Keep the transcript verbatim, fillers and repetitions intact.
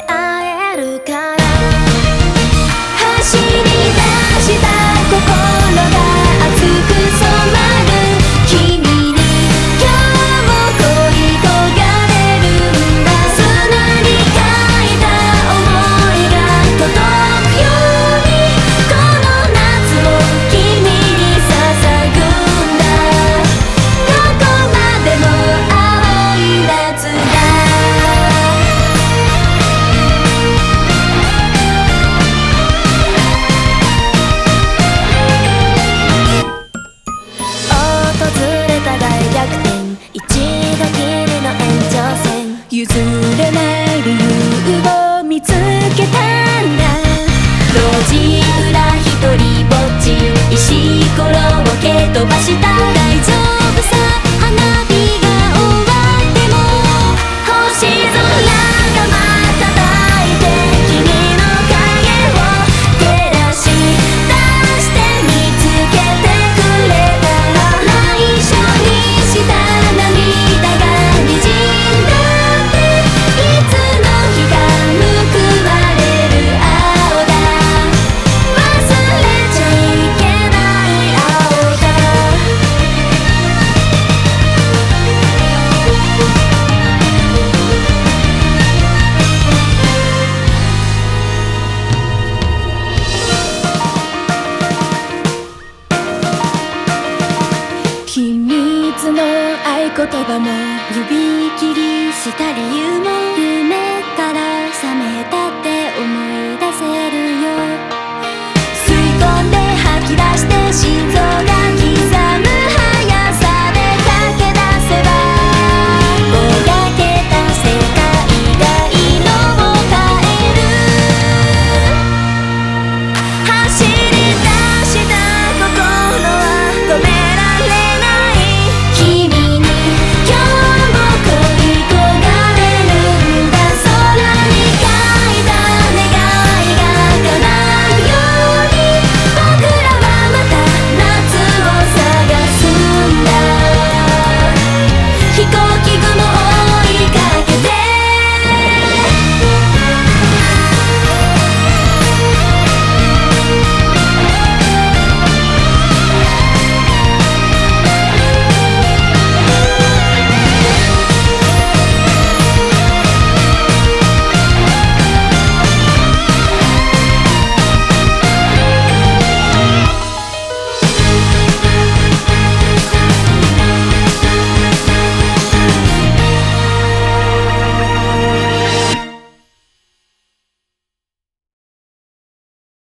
会えるから走り出した心が熱く染まる君に今日も恋焦がれるんだ砂に書いた想いが届くようにこの夏を君に捧ぐんだどこまでも青い夏だ訪れた大逆転一度きりの延長線譲れない理由を見つけたんだ路地裏一人ぼっち石ころを蹴飛ばした大丈夫さ花火が終わっても星空が瞬いて君の影を照らし出して見つけてくれたら内緒にした涙がにじんだっていつの日か報われる青だ忘れちゃいけない青だ秘密の合言葉も